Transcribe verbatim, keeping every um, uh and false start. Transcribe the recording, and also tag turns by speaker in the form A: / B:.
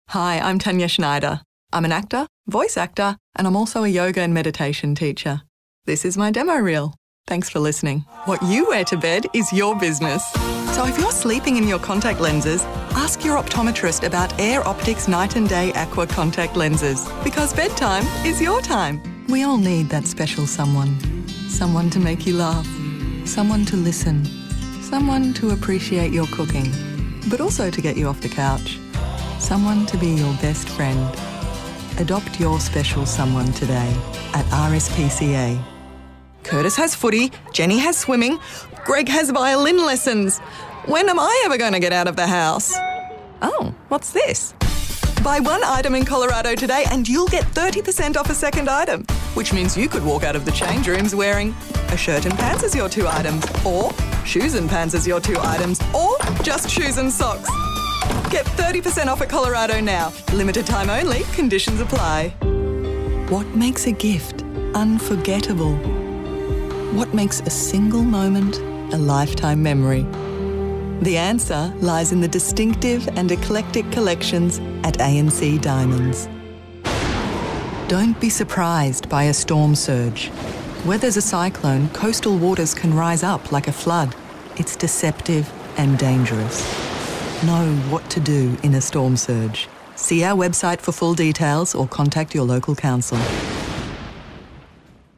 A: Hi, I'm Tanya Schneider. I'm an actor, voice actor, and I'm also a yoga and meditation teacher. This is my demo reel. Thanks for listening. What you wear to bed is your business. So if you're sleeping in your contact lenses, ask your optometrist about Air Optics Night and Day Aqua contact lenses, because bedtime is your time. We all need that special someone. Someone to make you laugh. Someone to listen. Someone to appreciate your cooking, but also to get you off the couch. Someone to be your best friend. Adopt your special someone today at R S P C A. Curtis has footy, Jenny has swimming, Greg has violin lessons. When am I ever going to get out of the house? Oh, what's this? Buy one item in Colorado today and you'll get thirty percent off a second item, which means you could walk out of the change rooms wearing a shirt and pants as your two items, or shoes and pants as your two items, or just shoes and socks. Get thirty percent off at Colorado now. Limited time only. Conditions apply. What makes a gift unforgettable? What makes a single moment a lifetime memory? The answer lies in the distinctive and eclectic collections at A N C Diamonds. Don't be surprised by a storm surge. Where there's a cyclone, coastal waters can rise up like a flood. It's deceptive and dangerous. Know what to do in a storm surge. See our website for full details or contact your local council.